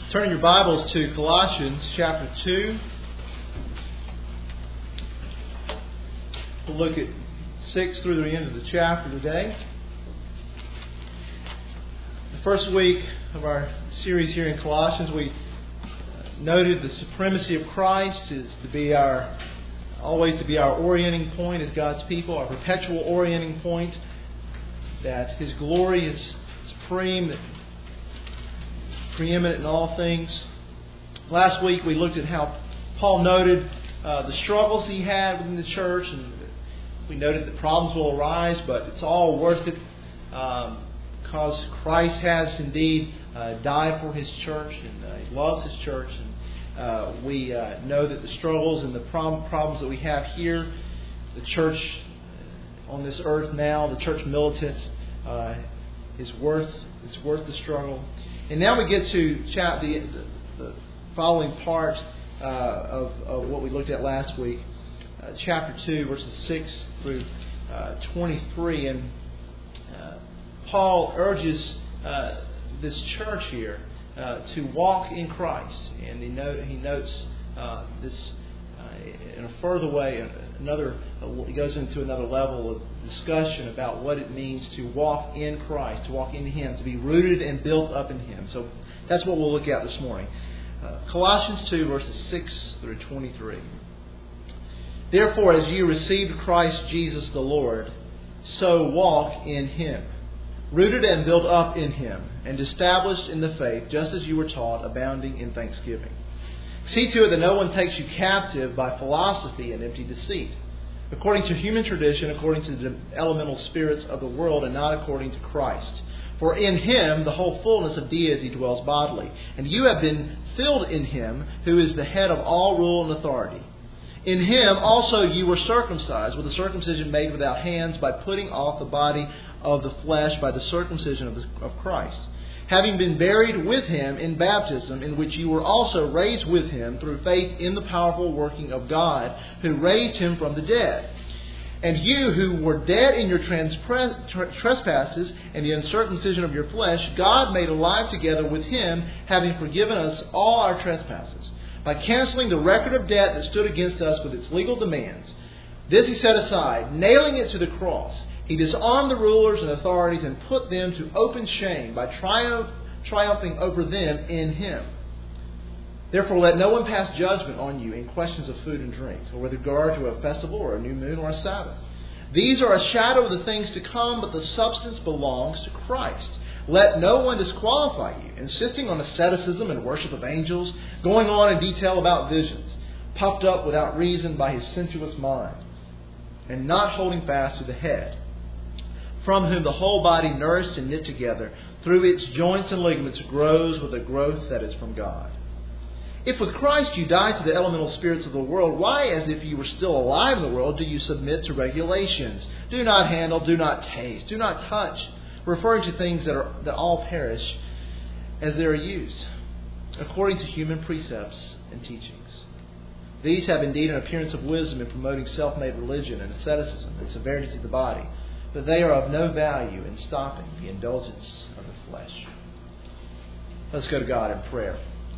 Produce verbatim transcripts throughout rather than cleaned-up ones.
Turn your Bibles to Colossians chapter two. We'll look at six through the end of the chapter today. The first week of our series here in Colossians, we noted the supremacy of Christ is to be our, always to be our orienting point as God's people, our perpetual orienting point, that His glory is supreme, preeminent in all things. Last week we looked at how Paul noted uh, the struggles he had within the church, and we noted that problems will arise, but it's all worth it um, because Christ has indeed uh, died for His church, and uh, He loves His church. And uh, we uh, know that the struggles and the problem, problems that we have here, the church on this earth now, the church militant, uh, is worth it's worth the struggle. And now we get to chap- the, the, the following part uh, of, of what we looked at last week, uh, chapter two, verses six through uh, twenty-three. And uh, Paul urges uh, this church here uh, to walk in Christ. And he, note, he notes uh, this uh, in a further way, another. He goes into another level of discussion about what it means to walk in Christ, to walk in Him, to be rooted and built up in Him. So that's what we'll look at this morning. Uh, Colossians two, verses six through twenty-three. Therefore, as you received Christ Jesus the Lord, so walk in Him, rooted and built up in Him, and established in the faith, just as you were taught, abounding in thanksgiving. See to it that no one takes you captive by philosophy and empty deceit, according to human tradition, according to the elemental spirits of the world, and not according to Christ. For in Him the whole fullness of deity dwells bodily, and you have been filled in Him, who is the head of all rule and authority. In Him also you were circumcised, with a circumcision made without hands, by putting off the body of the flesh by the circumcision of, the, of Christ, having been buried with Him in baptism, in which you were also raised with Him through faith in the powerful working of God, who raised Him from the dead. And you who were dead in your trespasses and the uncircumcision of your flesh, God made alive together with Him, having forgiven us all our trespasses, by canceling the record of debt that stood against us with its legal demands. This He set aside, nailing it to the cross. He disarmed the rulers and authorities and put them to open shame by triumph, triumphing over them in Him. Therefore, let no one pass judgment on you in questions of food and drink, or with regard to a festival or a new moon or a Sabbath. These are a shadow of the things to come, but the substance belongs to Christ. Let no one disqualify you, insisting on asceticism and worship of angels, going on in detail about visions, puffed up without reason by his sensuous mind, and not holding fast to the head, from whom the whole body, nourished and knit together through its joints and ligaments, grows with a growth that is from God. If with Christ you died to the elemental spirits of the world, why, as if you were still alive in the world, do you submit to regulations? Do not handle, do not taste, do not touch, referring to things that are that all perish as they are used, according to human precepts and teachings. These have indeed an appearance of wisdom in promoting self-made religion and asceticism and severity to the body, but they are of no value in stopping the indulgence of the flesh. Let's go to God in prayer.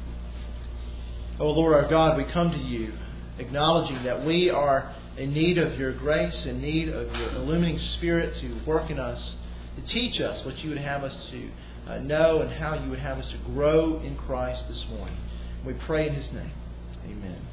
O Lord our God, we come to You acknowledging that we are in need of Your grace, in need of Your illumining Spirit to work in us, to teach us what You would have us to uh, know and how You would have us to grow in Christ this morning. We pray in His name. Amen.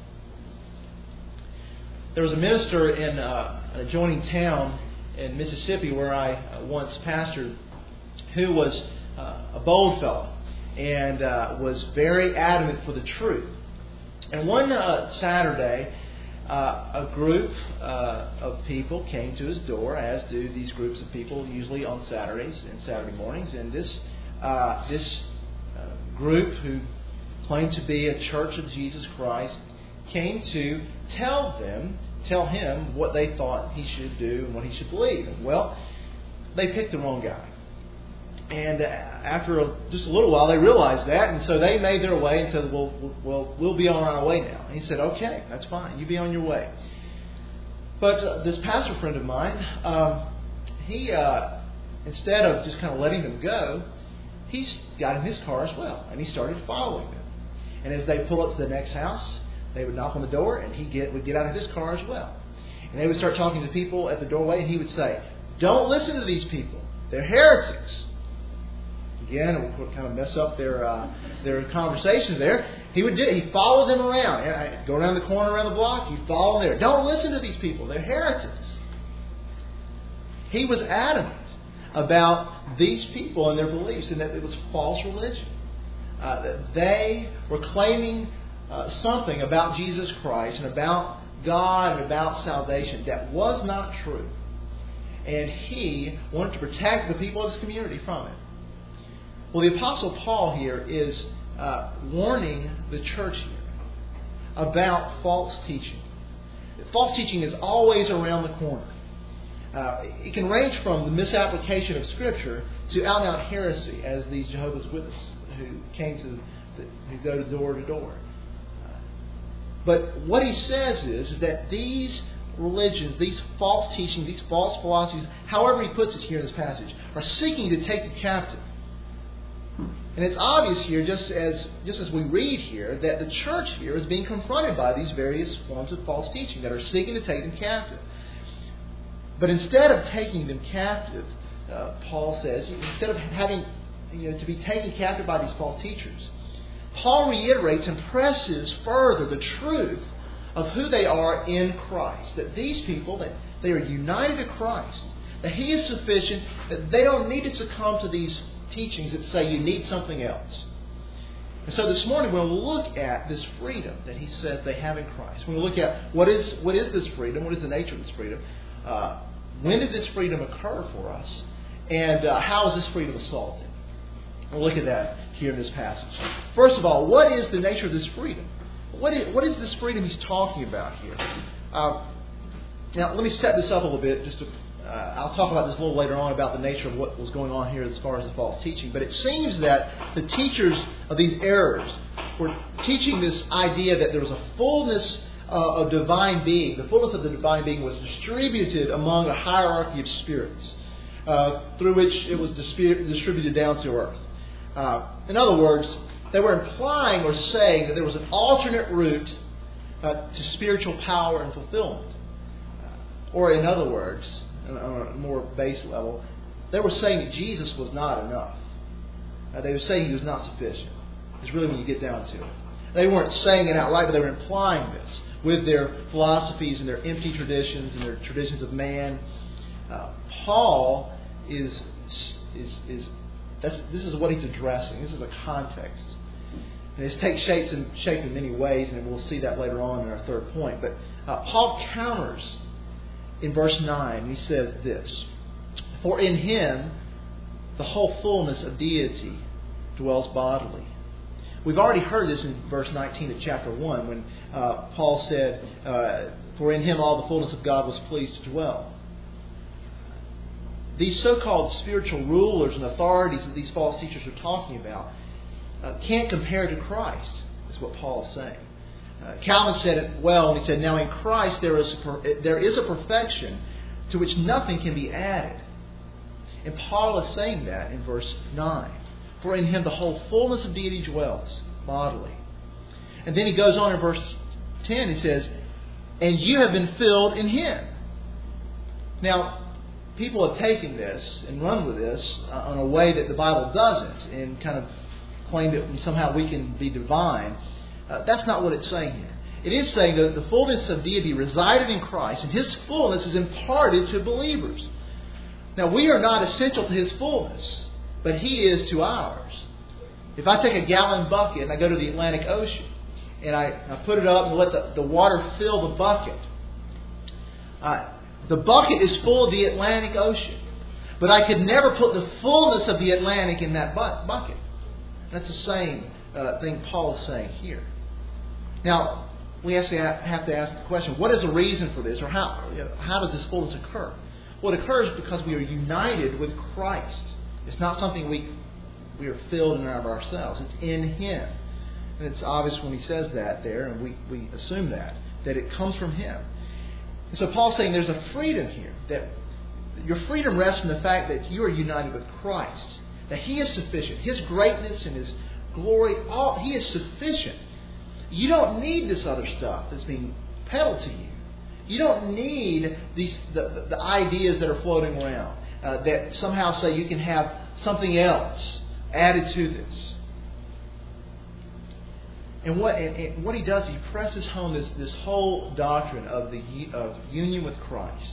There was a minister in uh, an adjoining town in Mississippi where I uh, once pastored, who was uh, a bold fellow and uh, was very adamant for the truth. And one uh, Saturday, uh, a group uh, of people came to his door, as do these groups of people usually on Saturdays and Saturday mornings. And this uh, this uh, group, who claimed to be a Church of Jesus Christ, came to tell them, tell him what they thought he should do and what he should believe. And, well, they picked the wrong guy. And after a, just a little while, they realized that, and so they made their way and said, well, well, we'll be on our way now. And he said, okay, that's fine. You be on your way. But uh, this pastor friend of mine, um, he, uh, instead of just kind of letting them go, he got in his car as well, and he started following them. And as they pull up to the next house, they would knock on the door, and he get, would get out of his car as well. And they would start talking to people at the doorway, and he would say, "Don't listen to these people. They're heretics." Again, it would kind of mess up their uh, their conversations there. He would do. He followed them around. And go around the corner, around the block. He'd follow them there. Don't listen to these people. They're heretics. He was adamant about these people and their beliefs, and that it was false religion. Uh, that they were claiming uh, something about Jesus Christ and about God and about salvation that was not true. And he wanted to protect the people of his community from it. Well, the Apostle Paul here is uh, warning the church here about false teaching. False teaching is always around the corner. Uh, it can range from the misapplication of Scripture to out-and-out heresy, as these Jehovah's Witnesses who came to the, who go to door to door. Uh, but what he says is, is that these religions, these false teachings, these false philosophies, however he puts it here in this passage, are seeking to take the captive. And it's obvious here, just as just as we read here, that the church here is being confronted by these various forms of false teaching that are seeking to take them captive. But instead of taking them captive, uh, Paul says, instead of having you know, to be taken captive by these false teachers, Paul reiterates and presses further the truth of who they are in Christ. That these people, that they are united to Christ, that He is sufficient, that they don't need to succumb to these teachings that say you need something else. And so this morning we're going to look at this freedom that he says they have in Christ. We're going to look at what is what is this freedom, what is the nature of this freedom, uh, when did this freedom occur for us, and uh, how is this freedom assaulted. We'll look at that here in this passage. First of all, what is the nature of this freedom? What is, what is this freedom he's talking about here? Uh, now, let me set this up a little bit. Just to, uh, I'll talk about this a little later on about the nature of what was going on here as far as the false teaching. But it seems that the teachers of these errors were teaching this idea that there was a fullness uh, of divine being. The fullness of the divine being was distributed among a hierarchy of spirits uh, through which it was distributed down to earth. Uh, in other words, they were implying or saying that there was an alternate route uh, to spiritual power and fulfillment. Uh, or in other words, on a more base level, they were saying that Jesus was not enough. Uh, they were saying He was not sufficient. It's really when you get down to it. They weren't saying it outright, but they were implying this with their philosophies and their empty traditions and their traditions of man. Uh, Paul is is is that's, this is what he's addressing. This is a context. And it's takes shapes in, shape in many ways, and we'll see that later on in our third point. But uh, Paul counters in verse nine. He says this: "For in Him the whole fullness of deity dwells bodily." We've already heard this in verse nineteen of chapter one when uh, Paul said, uh, "For in Him all the fullness of God was pleased to dwell." These so-called spiritual rulers and authorities that these false teachers are talking about uh, can't compare to Christ, is what Paul is saying. Uh, Calvin said it well when he said, "Now in Christ there is, a, there is a perfection to which nothing can be added." And Paul is saying that in verse nine. "For in Him the whole fullness of deity dwells bodily." And then he goes on in verse ten, he says, "And you have been filled in Him." Now, people have taken this and run with this uh, in a way that the Bible doesn't, and kind of claim that somehow we can be divine. Uh, that's not what it's saying here. It is saying that the fullness of deity resided in Christ, and His fullness is imparted to believers. Now, we are not essential to His fullness, but He is to ours. If I take a gallon bucket and I go to the Atlantic Ocean, and I, I put it up and let the, the water fill the bucket, uh, the bucket is full of the Atlantic Ocean. But I could never put the fullness of the Atlantic in that bu- bucket. That's the same uh, thing Paul is saying here. Now, we actually have to ask the question, what is the reason for this? Or how, you know, how does this fullness occur? Well, it occurs because we are united with Christ. It's not something we we are filled in and of ourselves. It's in Him. And it's obvious when he says that there, and we, we assume that, that it comes from Him. And so Paul's saying there's a freedom here, that your freedom rests in the fact that you are united with Christ, that He is sufficient. His greatness and His glory, all He is sufficient. You don't need this other stuff that's being peddled to you. You don't need these the, the, the ideas that are floating around uh, that somehow say you can have something else added to this. And what and, and what he does, he presses home this, this whole doctrine of the of union with Christ.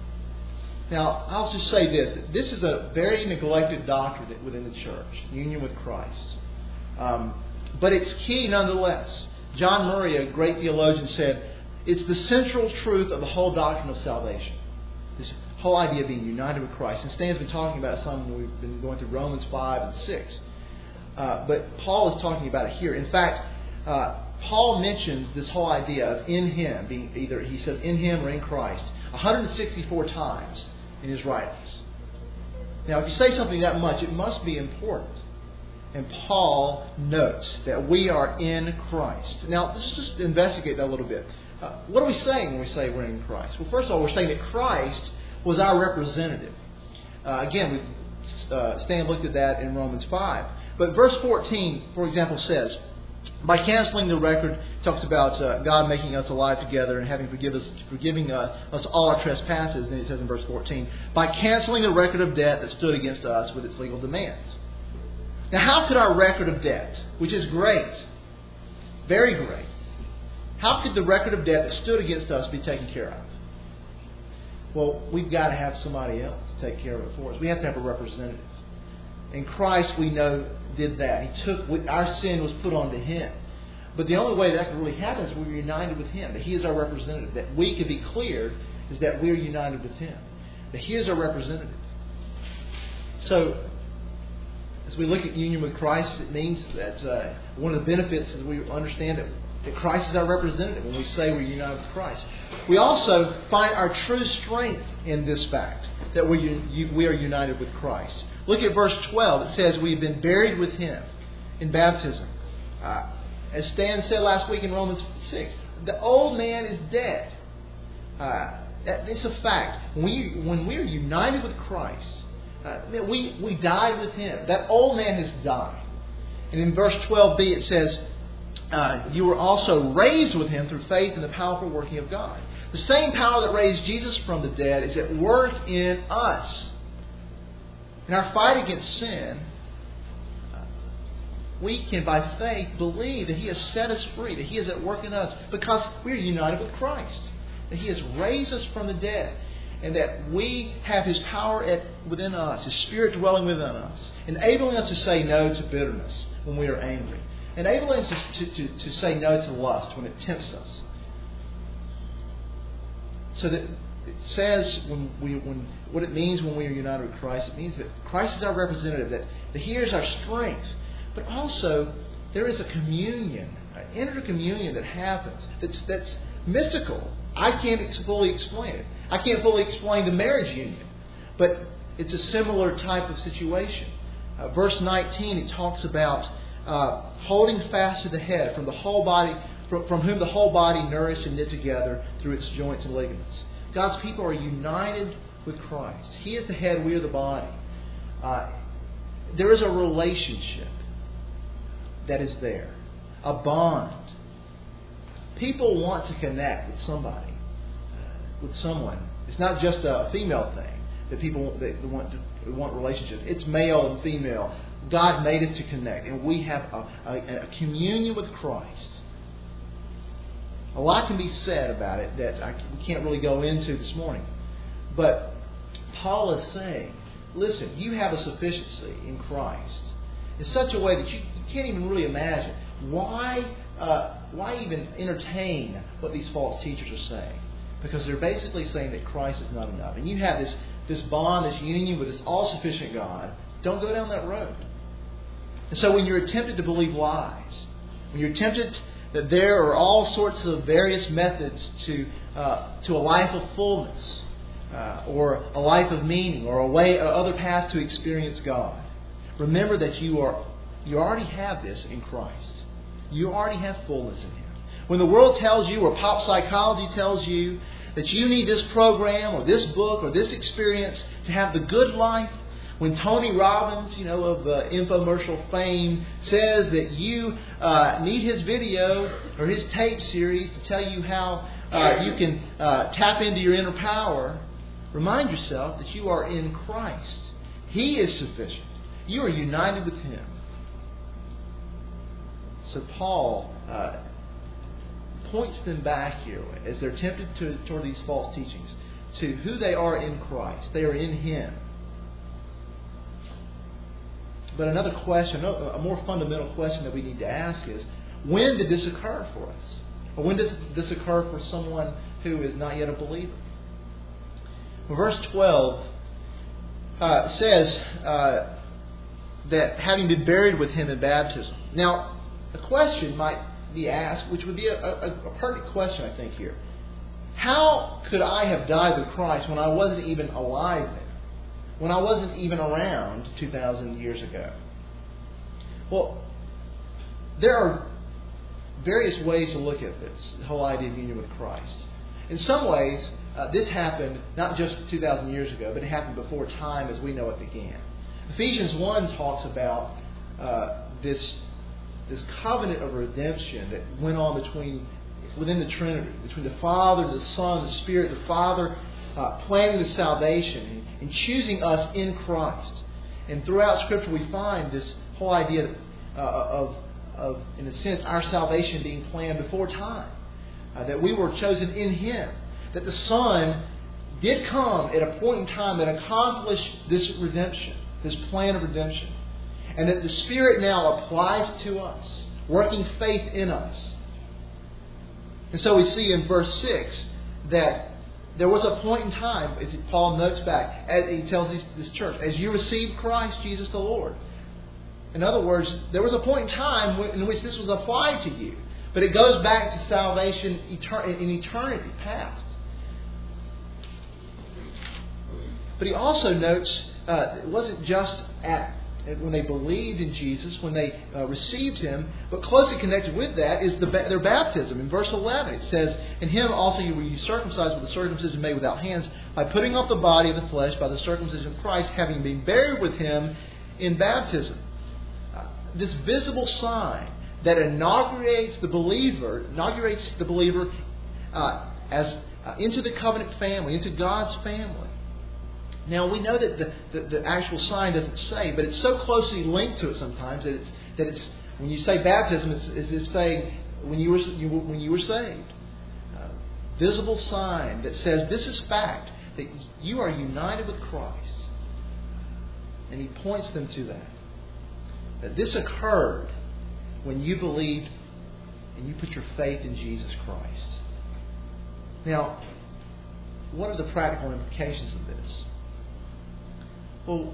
Now, I'll just say this. This is a very neglected doctrine within the church, union with Christ. Um, but it's key nonetheless. John Murray, a great theologian, said, it's the central truth of the whole doctrine of salvation. This whole idea of being united with Christ. And Stan's been talking about it some when we've been going through Romans five and six. Uh, but Paul is talking about it here. In fact, uh, Paul mentions this whole idea of in Him, being either, he says in Him or in Christ, one hundred sixty-four times in his writings. Now, if you say something that much, it must be important. And Paul notes that we are in Christ. Now, let's just investigate that a little bit. Uh, what are we saying when we say we're in Christ? Well, first of all, we're saying that Christ was our representative. Uh, again, we, uh, Stan looked at that in Romans five. But verse fourteen, for example, says, by canceling the record, it talks about uh, God making us alive together and having forgive us, forgiving uh, us all our trespasses. And it says in verse fourteen, by canceling the record of debt that stood against us with its legal demands. Now, how could our record of debt, which is great, very great, how could the record of debt that stood against us be taken care of? Well, we've got to have somebody else take care of it for us. We have to have a representative. And Christ, we know, did that. He took, our sin was put onto Him. But the only way that could really happen is we were united with Him. That He is our representative. That we could be cleared is that we are united with Him. That He is our representative. So, as we look at union with Christ, it means that uh, one of the benefits is we understand that, that Christ is our representative when we say we're united with Christ. We also find our true strength in this fact, that we we are united with Christ. Look at verse twelve. It says we've been buried with Him in baptism. Uh, as Stan said last week in Romans six, the old man is dead. Uh, it's a fact. When we, when we are united with Christ, uh, we, we died with Him. That old man has died. And in verse twelve b it says, uh, you were also raised with Him through faith in the powerful working of God. The same power that raised Jesus from the dead is at work in us. In our fight against sin, we can, by faith, believe that He has set us free, that He is at work in us because we are united with Christ, that He has raised us from the dead, and that we have His power at, within us, His Spirit dwelling within us, enabling us to say no to bitterness when we are angry, enabling us to, to, to say no to lust when it tempts us. So that it says when we when what it means when we are united with Christ, it means that Christ is our representative, that, that He is our strength. But also there is a communion, an intercommunion that happens that's that's mystical. I can't fully explain it. I can't fully explain the marriage union, but it's a similar type of situation. Uh, verse nineteen, it talks about uh, holding fast to the head, from the whole body, from, from whom the whole body nourished and knit together through its joints and ligaments. God's people are united with Christ. He is the head, we are the body. Uh, there is a relationship that is there, a bond. People want to connect with somebody, with someone. It's not just a female thing that people that want to want relationships. It's male and female. God made us to connect, and we have a, a, a communion with Christ. A lot can be said about it that I, we can't really go into this morning. But Paul is saying, listen, you have a sufficiency in Christ in such a way that you, you can't even really imagine. Why, uh, why even entertain what these false teachers are saying? Because they're basically saying that Christ is not enough. And you have this, this bond, this union with this all-sufficient God. Don't go down that road. And so when you're tempted to believe lies, when you're tempted that there are all sorts of various methods to uh, to a life of fullness, uh, or a life of meaning, or a way, or other paths to experience God. Remember that you are you already have this in Christ. You already have fullness in Him. When the world tells you, or pop psychology tells you, that you need this program, or this book, or this experience to have the good life, When Tony Robbins, you know, of uh, infomercial fame, says that you uh, need his video or his tape series to tell you how uh, you can uh, tap into your inner power, remind yourself that you are in Christ. He is sufficient. You are united with Him. So Paul uh, points them back here as they're tempted to, toward these false teachings to who they are in Christ. They are in Him. But another question, a more fundamental question that we need to ask is, when did this occur for us? Or when does this occur for someone who is not yet a believer? Well, verse twelve uh, says uh, that having been buried with Him in baptism. Now, a question might be asked, which would be a, a, a pertinent question, I think, here. How could I have died with Christ when I wasn't even alive then? When I wasn't even around two thousand years ago? Well, there are various ways to look at this, the whole idea of union with Christ. In some ways, uh, this happened not just two thousand years ago, but it happened before time as we know it began. Ephesians one talks about uh, this, this covenant of redemption that went on between within the Trinity, between the Father, the Son, the Spirit, the Father uh, planning the salvation and choosing us in Christ. And throughout Scripture we find this whole idea uh, of, of, in a sense, our salvation being planned before time. Uh, that we were chosen in Him. That the Son did come at a point in time that accomplished this redemption, this plan of redemption. And that the Spirit now applies to us, working faith in us. And so we see in verse six that there was a point in time, as Paul notes back, as he tells this church, as you received Christ Jesus the Lord. In other words, there was a point in time in which this was applied to you. But it goes back to salvation in eternity past. But he also notes uh, it wasn't just at when they believed in Jesus, when they uh, received Him, but closely connected with that is the, their baptism. In verse eleven it says, "In Him also you were circumcised with the circumcision made without hands, by putting off the body of the flesh by the circumcision of Christ, having been buried with Him in baptism." Uh, this visible sign that inaugurates the believer, inaugurates the believer uh, as uh, into the covenant family, into God's family. Now we know that the, the, the actual sign doesn't say, but it's so closely linked to it sometimes that it's that it's when you say baptism, it's as if saying when you were you, when you were saved. Uh, visible sign that says this is fact, that you are united with Christ, and he points them to that. That this occurred when you believed and you put your faith in Jesus Christ. Now, what are the practical implications of this? Well,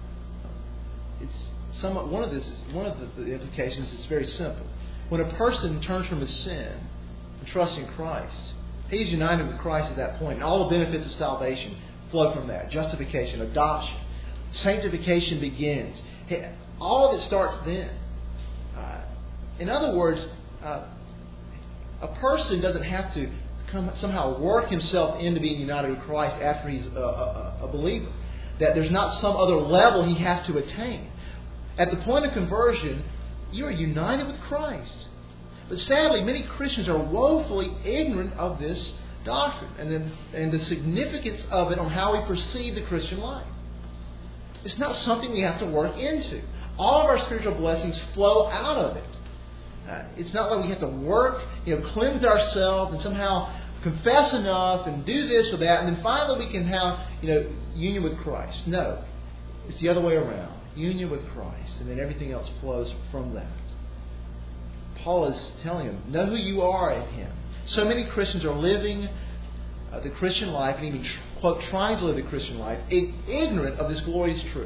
it's somewhat one of this. Is, one of the, the implications is very simple. When a person turns from his sin and trusts in Christ, he's united with Christ at that point, and all the benefits of salvation flow from that: justification, adoption, sanctification begins. All of it starts then. Uh, in other words, uh, a person doesn't have to come, somehow work himself into being united with Christ after he's a, a, a believer. That there's not some other level he has to attain. At the point of conversion, you are united with Christ. But sadly, many Christians are woefully ignorant of this doctrine and, then, and the significance of it on how we perceive the Christian life. It's not something we have to work into. All of our spiritual blessings flow out of it. Uh, it's not like we have to work, you know, cleanse ourselves and somehow confess enough and do this or that, and then finally we can have, you know, union with Christ. No, it's the other way around. Union with Christ, and then everything else flows from that. Paul is telling them, know who you are in Him. So many Christians are living uh, the Christian life, and even quote trying to live the Christian life, ignorant of this glorious truth.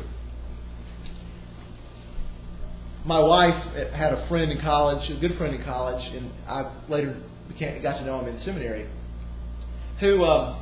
My wife had a friend in college, a good friend in college, and I later became, got to know him in seminary, who um,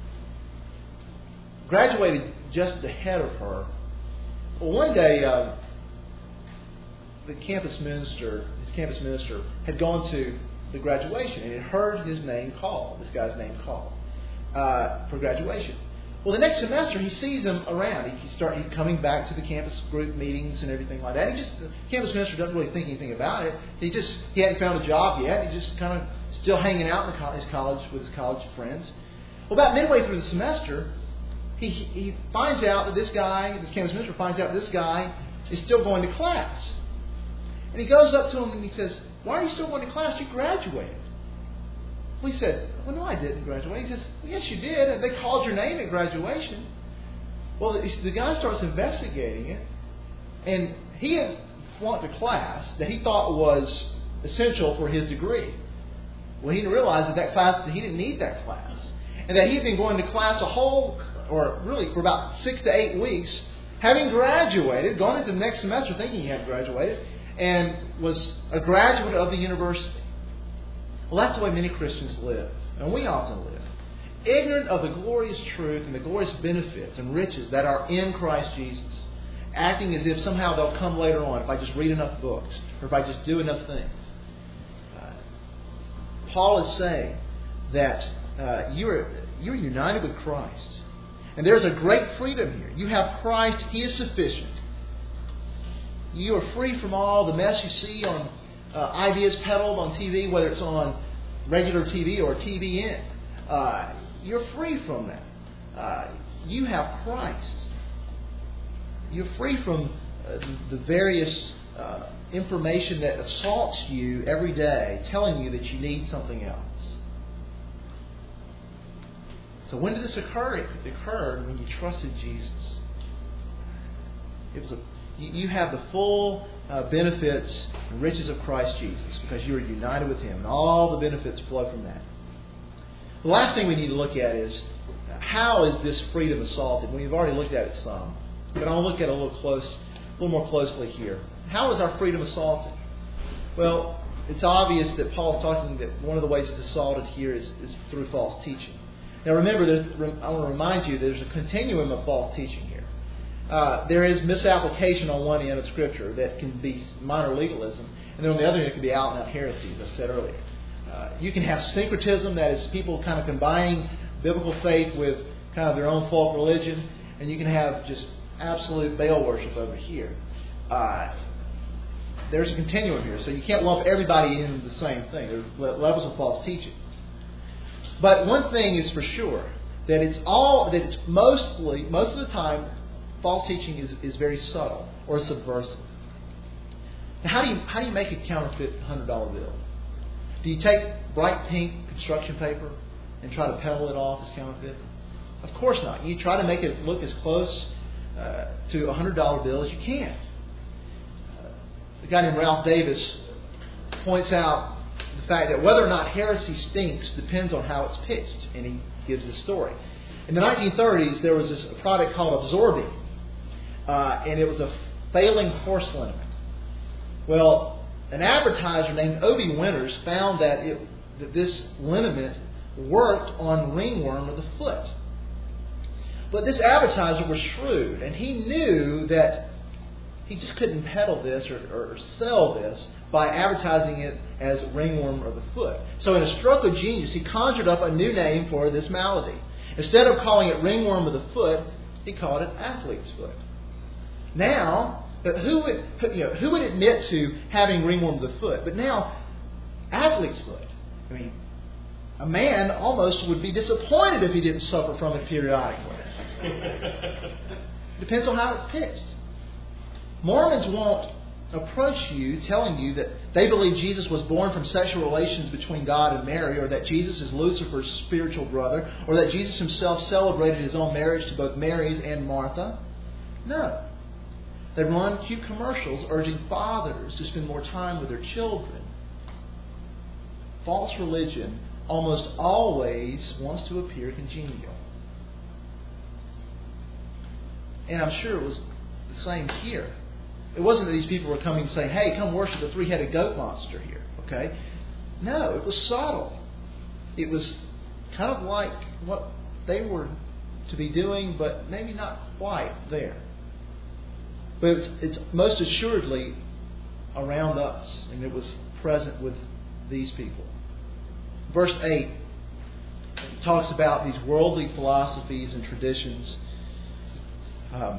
graduated just ahead of her. Well, one day, uh, the campus minister, his campus minister, had gone to the graduation and had heard his name called, this guy's name called, uh, for graduation. Well, the next semester he sees him around. He, he start he's coming back to the campus group meetings and everything like that. He just the campus minister doesn't really think anything about it. He just he hadn't found a job yet. He's just kind of still hanging out in the co- his college with his college friends. Well, about midway through the semester, he he finds out that this guy, this campus minister, finds out that this guy is still going to class. And he goes up to him and he says, "Why are you still going to class? You graduated." Well, he said, "Well, no, I didn't graduate." He says, "Well, yes, you did. And they called your name at graduation." Well, the, the guy starts investigating it. And he had flunked a class that he thought was essential for his degree. Well, he didn't realize that that class, that he didn't need that class. And that he had been going to class a whole, or really for about six to eight weeks, having graduated, gone into the next semester thinking he had graduated, and was a graduate of the university. Well, that's the way many Christians live, and we often live, ignorant of the glorious truth and the glorious benefits and riches that are in Christ Jesus, acting as if somehow they'll come later on if I just read enough books or if I just do enough things. Uh, Paul is saying that uh, you're you're united with Christ, and there's a great freedom here. You have Christ; He is sufficient. You are free from all the mess you see on Uh, ideas peddled on T V, whether it's on regular T V or T V N. Uh, you're free from that. Uh, you have Christ. You're free from uh, the various uh, information that assaults you every day, telling you that you need something else. So when did this occur? It occurred when you trusted Jesus. It was a You have the full uh, benefits and riches of Christ Jesus because you are united with Him, and all the benefits flow from that. The last thing we need to look at is how is this freedom assaulted? We've already looked at it some, but I'll look at it a little close, a little more closely here. How is our freedom assaulted? Well, it's obvious that Paul is talking that one of the ways it's assaulted here is, is through false teaching. Now, remember, there's, I want to remind you there's a continuum of false teaching here. Uh, there is misapplication on one end of Scripture that can be minor legalism, and then on the other end it can be out and out heresy, as I said earlier. Uh, you can have syncretism, that is people kind of combining biblical faith with kind of their own folk religion, and you can have just absolute Baal worship over here. Uh, there's a continuum here, so you can't lump everybody into the same thing. There's levels of false teaching. But one thing is for sure, that it's all that it's mostly most of the time false teaching is, is very subtle or subversive. Now, how do you how do you make a counterfeit hundred dollar bill? Do you take bright pink construction paper and try to peddle it off as counterfeit? Of course not. You try to make it look as close uh, to a hundred dollar bill as you can. Uh, a guy named Ralph Davis points out the fact that whether or not heresy stinks depends on how it's pitched, and he gives this story. In the nineteen thirties, there was this product called Absorbi, uh, and it was a failing horse liniment. Well, an advertiser named Obie Winters found that it, that this liniment worked on ringworm of the foot. But this advertiser was shrewd, and he knew that he just couldn't peddle this or, or sell this by advertising it as ringworm of the foot. So in a stroke of genius, he conjured up a new name for this malady. Instead of calling it ringworm of the foot, he called it athlete's foot. Now, who would you know, who would admit to having ringworm of the foot? But now, athlete's foot. I mean, a man almost would be disappointed if he didn't suffer from it periodically. Depends on how it's pitched. Mormons won't approach you telling you that they believe Jesus was born from sexual relations between God and Mary, or that Jesus is Lucifer's spiritual brother, or that Jesus himself celebrated his own marriage to both Mary's and Martha. No. They run cute commercials urging fathers to spend more time with their children. False religion almost always wants to appear congenial. And I'm sure it was the same here. It wasn't that these people were coming saying, hey, come worship the three-headed goat monster here. Okay? No, it was subtle. It was kind of like what they were to be doing, but maybe not quite there. But it's, it's most assuredly around us, and it was present with these people. Verse eight He talks about these worldly philosophies and traditions. Um,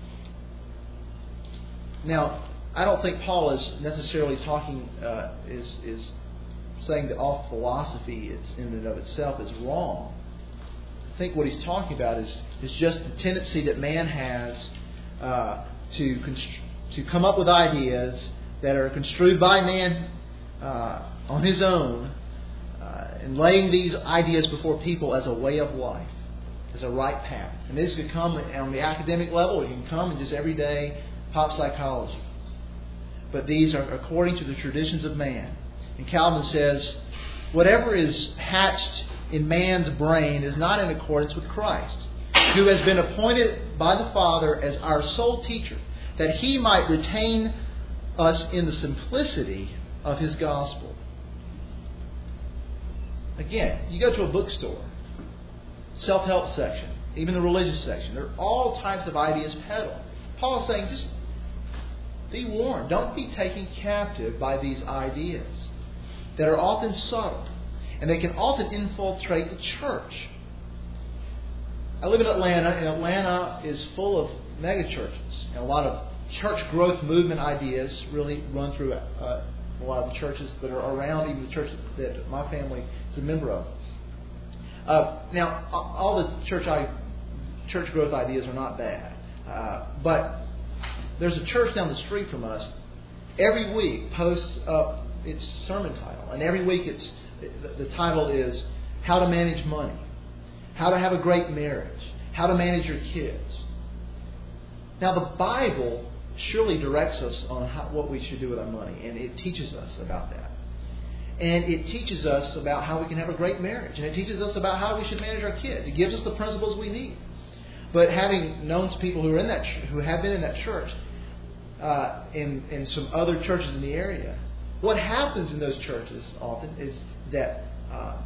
now, I don't think Paul is necessarily talking, uh, is, is saying that all philosophy is in and of itself is wrong. I think what he's talking about is, is just the tendency that man has uh, to const- to come up with ideas that are construed by man uh, on his own, uh, and laying these ideas before people as a way of life, as a right path. And this could come on the academic level, or you can come in just everyday pop psychology. But these are according to the traditions of man. And Calvin says, whatever is hatched in man's brain is not in accordance with Christ, who has been appointed by the Father as our sole teacher, that he might retain us in the simplicity of his gospel. Again, you go to a bookstore, self-help section, even the religious section, there are all types of ideas peddled. Paul is saying, just be warned. Don't be taken captive by these ideas that are often subtle, and they can often infiltrate the church. I live in Atlanta, and Atlanta is full of megachurches, and a lot of church growth movement ideas really run through uh, a lot of the churches that are around, even the church that my family is a member of. Uh, now, all the church I, church growth ideas are not bad, uh, but there's a church down the street from us. Every week posts up its sermon title, and every week it's the, the title is "How to Manage Money," "How to Have a Great Marriage," "How to Manage Your Kids." Now, the Bible surely directs us on how, what we should do with our money, and it teaches us about that. And it teaches us about how we can have a great marriage, and it teaches us about how we should manage our kids. It gives us the principles we need. But having known people who are in that, who have been in that church, uh, in in some other churches in the area, what happens in those churches often is that uh,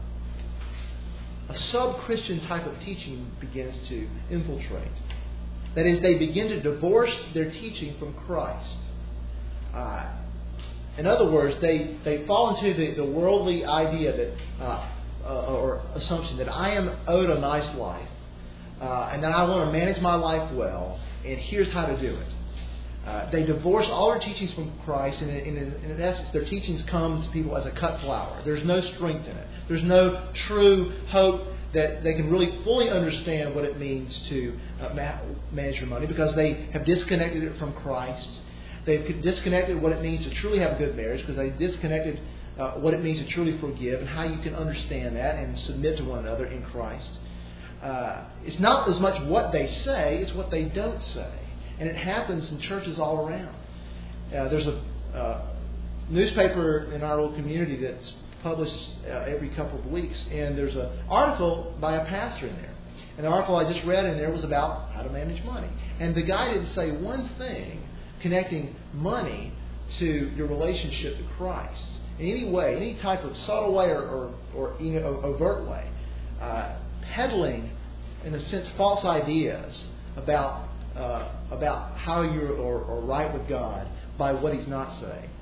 a sub-Christian type of teaching begins to infiltrate. That is, they begin to divorce their teaching from Christ. Uh, in other words, they, they fall into the, the worldly idea that uh, uh, or assumption that I am owed a nice life, uh, and that I want to manage my life well, and here's how to do it. Uh, they divorce all their teachings from Christ, and in, in, in essence, their teachings come to people as a cut flower. There's no strength in it. There's no true hope that they can really fully understand what it means to uh, ma- manage your money, because they have disconnected it from Christ. They've disconnected what it means to truly have a good marriage, because they've disconnected uh, what it means to truly forgive and how you can understand that and submit to one another in Christ. Uh, it's not as much what they say, it's what they don't say. And it happens in churches all around. Uh, there's a uh, newspaper in our little community that's published uh, every couple of weeks, and there's an article by a pastor in there. And the article I just read in there was about how to manage money. And the guy didn't say one thing connecting money to your relationship to Christ in any way, any type of subtle way or, or, or you know, overt way, uh, peddling, in a sense, false ideas about uh, about how you're or, or right with God by what He's not saying.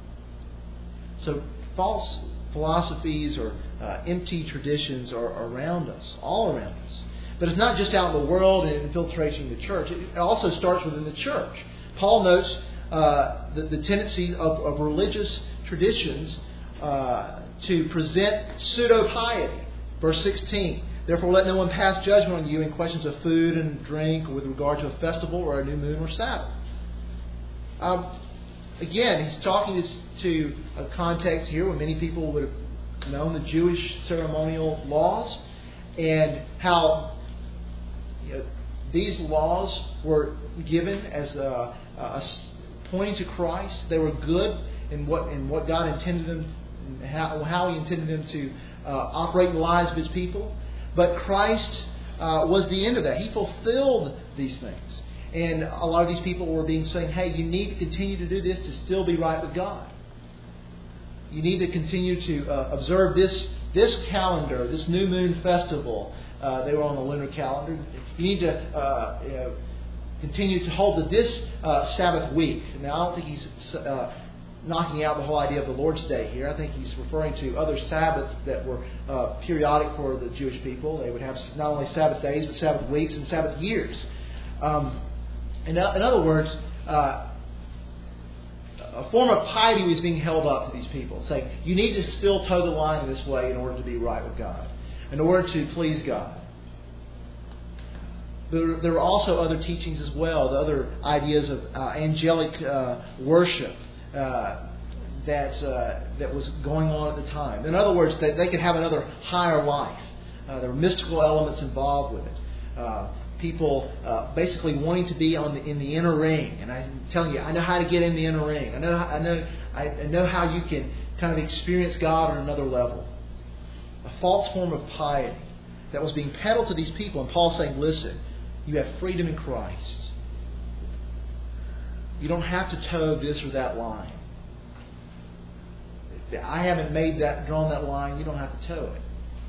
So false philosophies or uh, empty traditions are around us, all around us. But it's not just out in the world and infiltrating the church. It also starts within the church. Paul notes uh, the, the tendency of, of religious traditions uh, to present pseudo-piety. Verse sixteen, therefore let no one pass judgment on you in questions of food and drink, or with regard to a festival or a new moon or Sabbath. Um, again, he's talking to, to a context here where many people would have known the Jewish ceremonial laws, and how you know, these laws were given as a, a pointing to Christ. They were good in what in what God intended them, how, how He intended them to uh, operate in the lives of His people. But Christ uh, was the end of that. He fulfilled these things. And a lot of these people were being saying, hey, you need to continue to do this to still be right with God. You need to continue to uh, observe this this calendar, this new moon festival. Uh, they were on the lunar calendar. You need to uh, you know, continue to hold to this uh, Sabbath week. Now, I don't think he's uh, knocking out the whole idea of the Lord's Day here. I think he's referring to other Sabbaths that were uh, periodic for the Jewish people. They would have not only Sabbath days, but Sabbath weeks and Sabbath years. Um, in, in other words, uh, a form of piety was being held up to these people, saying, you need to still toe the line in this way in order to be right with God, in order to please God. There, there were also other teachings as well, the other ideas of uh, angelic uh, worship uh, that uh, that was going on at the time. In other words, that they could have another higher life. Uh, there were mystical elements involved with it. Uh, people uh, basically wanting to be on the, in the inner ring, and I'm telling you, I know how to get in the inner ring. I know, I know, I know how you can kind of experience God on another level. A false form of piety that was being peddled to these people, and Paul's saying, listen. You have freedom in Christ. You don't have to toe this or that line. I haven't made that, drawn that line. You don't have to toe it.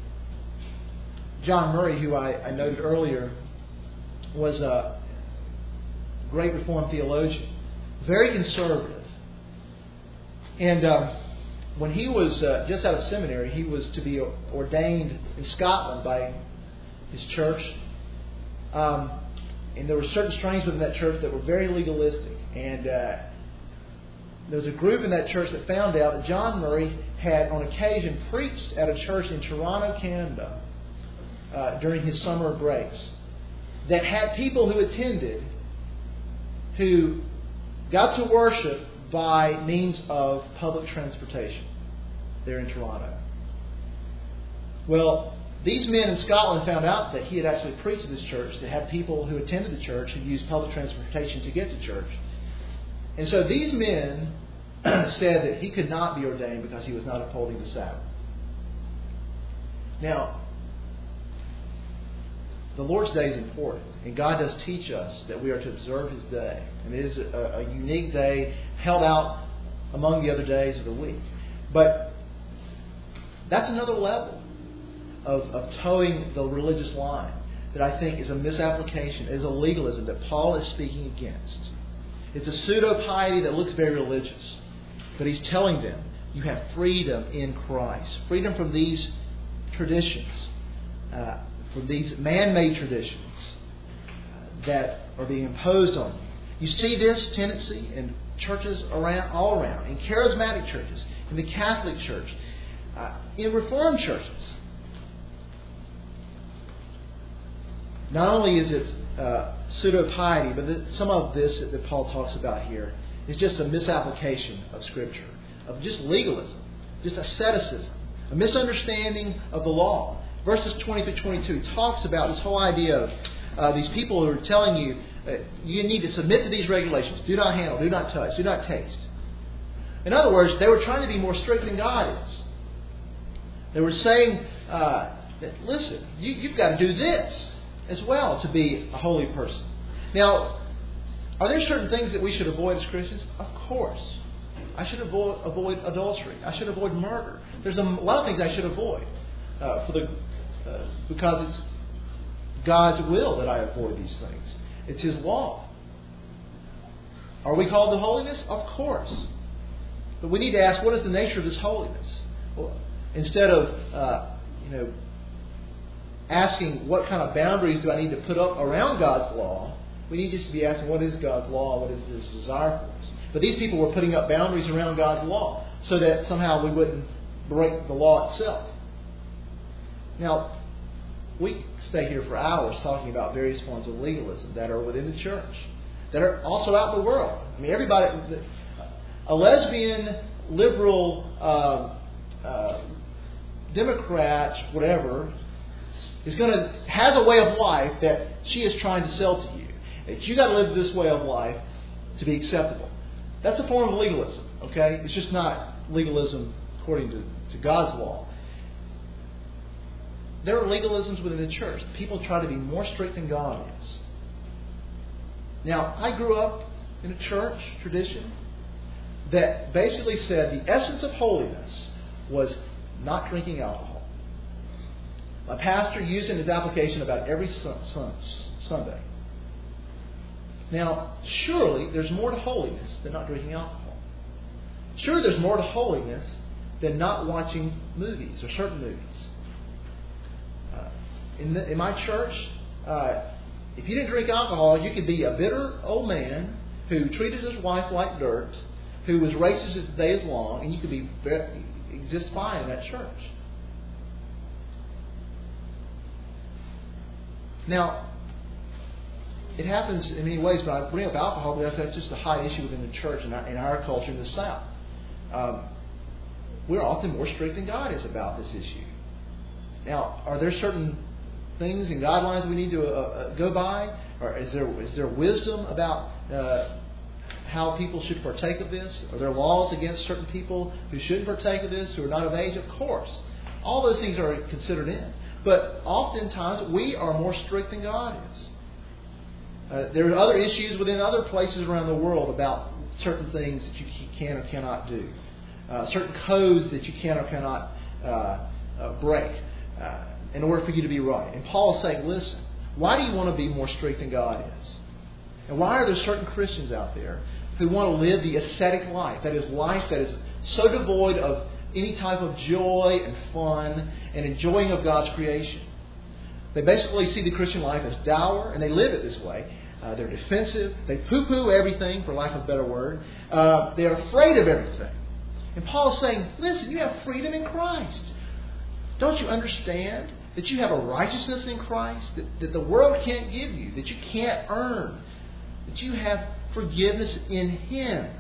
John Murray, who I, I noted earlier, was a great Reformed theologian, very conservative. And uh, when he was uh, just out of seminary, he was to be ordained in Scotland by his church. Um, and there were certain strains within that church that were very legalistic. And uh, there was a group in that church that found out that John Murray had on occasion preached at a church in Toronto, Canada uh, during his summer breaks that had people who attended who got to worship by means of public transportation there in Toronto. Well, these men in Scotland found out that he had actually preached at this church, that had people who attended the church who used public transportation to get to church. And so these men said that he could not be ordained because he was not upholding the Sabbath. Now, the Lord's Day is important, and God does teach us that we are to observe His day. And it is a, a unique day held out among the other days of the week. But that's another level Of, of towing the religious line that I think is a misapplication, is a legalism that Paul is speaking against. It's a pseudo-piety that looks very religious. But he's telling them, you have freedom in Christ. Freedom from these traditions, uh, from these man-made traditions that are being imposed on you. You see this tendency in churches around, all around, in charismatic churches, in the Catholic Church, uh, in Reformed churches. Not only is it uh, pseudo-piety, but the, some of this that, that Paul talks about here is just a misapplication of Scripture, of just legalism, just asceticism, a misunderstanding of the law. Verses twenty through twenty-two talks about this whole idea of uh, these people who are telling you uh, you need to submit to these regulations. Do not handle, do not touch, do not taste. In other words, they were trying to be more strict than God is. They were saying uh, that, listen, you, you've got to do this as well to be a holy person. Now, are there certain things that we should avoid as Christians? Of course. I should avoid, avoid adultery. I should avoid murder. There's a lot of things I should avoid uh, for the uh, because it's God's will that I avoid these things. It's His law. Are we called to holiness? Of course. But we need to ask, what is the nature of this holiness? Well, instead of uh, you know. asking what kind of boundaries do I need to put up around God's law, we need just to be asking, what is God's law? What is His desire for us? But these people were putting up boundaries around God's law so that somehow we wouldn't break the law itself. Now, we stay here for hours talking about various forms of legalism that are within the church, that are also out in the world. I mean, everybody, a lesbian, liberal, uh, uh, Democrat, whatever, is going to has a way of life that she is trying to sell to you. That you got to live this way of life to be acceptable. That's a form of legalism. Okay, it's just not legalism according to, to God's law. There are legalisms within the church. People try to be more strict than God is. Now, I grew up in a church tradition that basically said the essence of holiness was not drinking alcohol. My pastor used it in his application about every Sunday. Now, surely there's more to holiness than not drinking alcohol. Sure, there's more to holiness than not watching movies or certain movies. Uh, in, the, in my church, uh, if you didn't drink alcohol, you could be a bitter old man who treated his wife like dirt, who was racist as the day is long, and you could be exist fine in that church. Now, it happens in many ways, but I bring up alcohol because that's just a high issue within the church and in, in our culture in the South. Um, we're often more strict than God is about this issue. Now, are there certain things and guidelines we need to uh, uh, go by? Or is there is there wisdom about uh, how people should partake of this? Are there laws against certain people who shouldn't partake of this, who are not of age? Of course. All those things are considered in. But oftentimes we are more strict than God is. Uh, there are other issues within other places around the world about certain things that you can or cannot do. Uh, certain codes that you can or cannot uh, uh, break uh, in order for you to be right. And Paul is saying, listen, why do you want to be more strict than God is? And why are there certain Christians out there who want to live the ascetic life? That is, life that is so devoid of any type of joy and fun and enjoying of God's creation. They basically see the Christian life as dour, and they live it this way. Uh, they're defensive. They poo-poo everything, for lack of a better word. Uh, they're afraid of everything. And Paul is saying, listen, you have freedom in Christ. Don't you understand that you have a righteousness in Christ that, that the world can't give you, that you can't earn, that you have forgiveness in Him?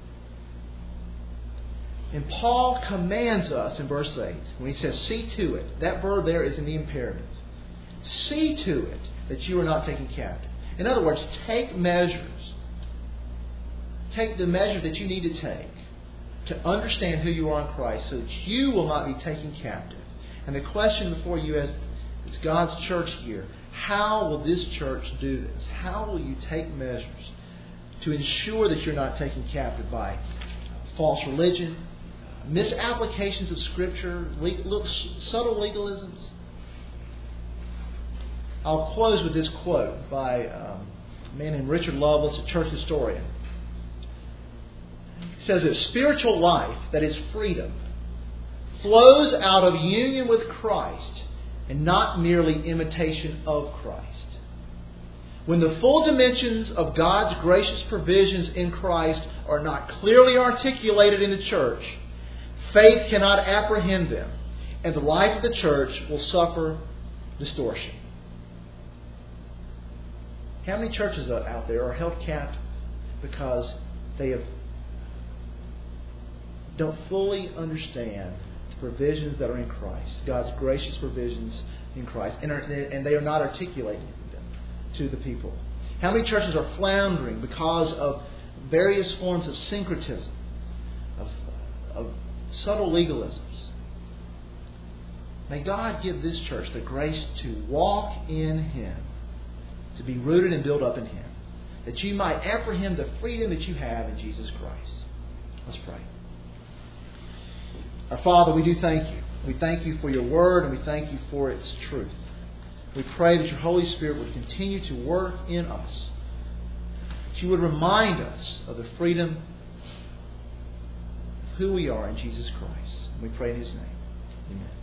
And Paul commands us in verse eight, when he says, see to it. That verb there is in the imperative. See to it that you are not taken captive. In other words, take measures. Take the measure that you need to take to understand who you are in Christ so that you will not be taken captive. And the question before you as, as God's church here, how will this church do this? How will you take measures to ensure that you're not taken captive by false religion, misapplications of Scripture, legal, subtle legalisms? I'll close with this quote by um, a man named Richard Lovelace, a church historian. He says that spiritual life, that is freedom, flows out of union with Christ and not merely imitation of Christ. When the full dimensions of God's gracious provisions in Christ are not clearly articulated in the church, faith cannot apprehend them, and the life of the church will suffer distortion. How many churches out there are held captive because they have don't fully understand the provisions that are in Christ, God's gracious provisions in Christ, and, are, and they are not articulating them to the people? How many churches are floundering because of various forms of syncretism, of, of subtle legalisms? May God give this church the grace to walk in Him, to be rooted and built up in Him, that you might apprehend the freedom that you have in Jesus Christ. Let's pray. Our Father, we do thank you. We thank you for your word, and we thank you for its truth. We pray that your Holy Spirit would continue to work in us, that you would remind us of the freedom of who we are in Jesus Christ. And we pray in His name. Amen.